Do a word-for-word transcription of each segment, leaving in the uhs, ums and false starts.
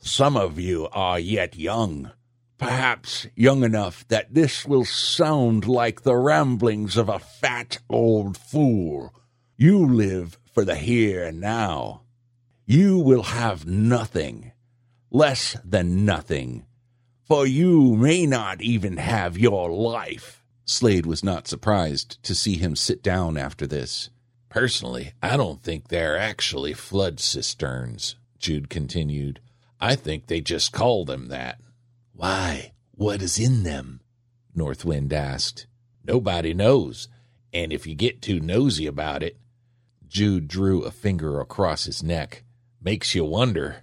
Some of you are yet young, perhaps young enough that this will sound like the ramblings of a fat old fool. You live for the here and now. You will have nothing, less than nothing, for you may not even have your life. Slade was not surprised to see him sit down after this. Personally, I don't think they're actually flood cisterns, Jude continued. I think they just call them that. Why? What is in them? Northwind asked. Nobody knows, and if you get too nosy about it, Jude drew a finger across his neck. Makes you wonder.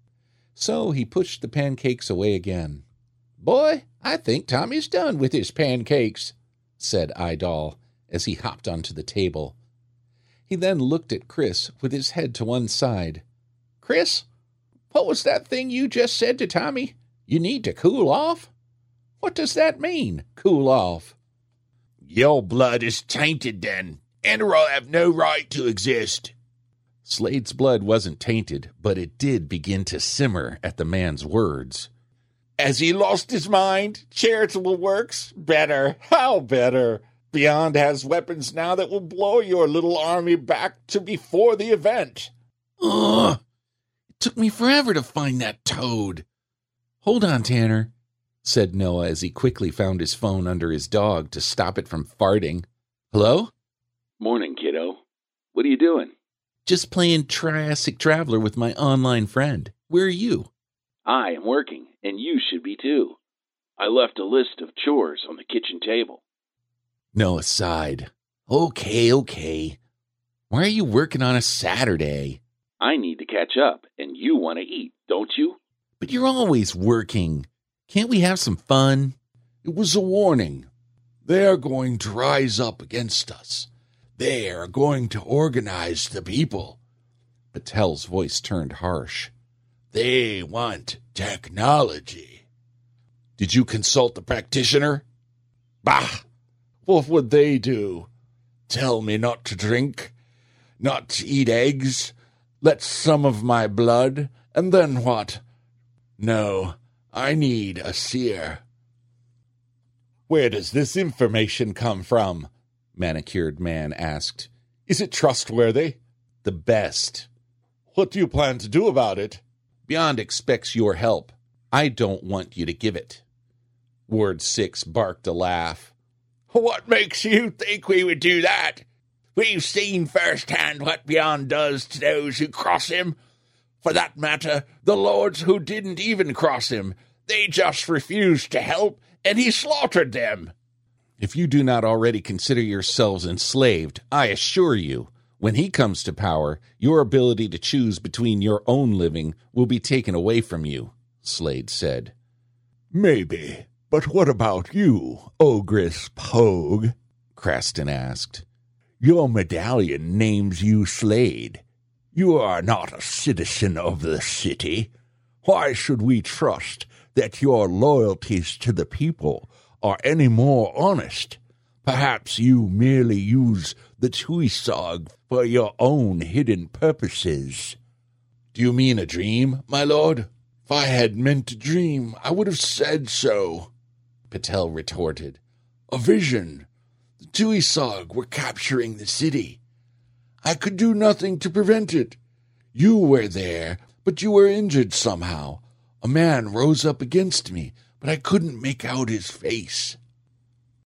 So he pushed the pancakes away again. Boy, I think Tommy's done with his pancakes, said Idol as he hopped onto the table. He then looked at Chris with his head to one side. Chris, what was that thing you just said to Tommy? You need to cool off? What does that mean, cool off? Your blood is tainted then, and will have no right to exist. Slade's blood wasn't tainted, but it did begin to simmer at the man's words. Has he lost his mind? Charitable works? Better. How better? Beyond has weapons now that will blow your little army back to before the event. Ugh! It took me forever to find that toad. Hold on, Tanner, said Noah as he quickly found his phone under his dog to stop it from farting. Hello? Morning, kiddo. What are you doing? Just playing Triassic Traveler with my online friend. Where are you? I am working, and you should be too. I left a list of chores on the kitchen table. Noah sighed. Okay, okay. Why are you working on a Saturday? I need to catch up, and you want to eat, don't you? But you're always working. Can't we have some fun? It was a warning. They are going to rise up against us. They are going to organize the people. Patel's voice turned harsh. They want technology. Did you consult the practitioner? Bah! What would they do? Tell me not to drink, not to eat eggs, let some of my blood, and then what? No, I need a seer. Where does this information come from? Manicured Man asked. Is it trustworthy? The best. What do you plan to do about it? Beyond expects your help. I don't want you to give it. Ward Six barked a laugh. What makes you think we would do that? We've seen firsthand what Beyond does to those who cross him. For that matter, the lords who didn't even cross him, they just refused to help, and he slaughtered them. If you do not already consider yourselves enslaved, I assure you, when he comes to power, your ability to choose between your own living will be taken away from you, Slade said. Maybe, but what about you, Ogress Pogue? Craston asked. Your medallion names you Slade. You are not a citizen of the city. Why should we trust that your loyalties to the people are any more honest? Perhaps you merely use the Tuisog for your own hidden purposes. Do you mean a dream, my lord? If I had meant a dream, I would have said so, Patel retorted. A vision. The Tuisog were capturing the city. I could do nothing to prevent it. You were there, but you were injured somehow. A man rose up against me, but I couldn't make out his face.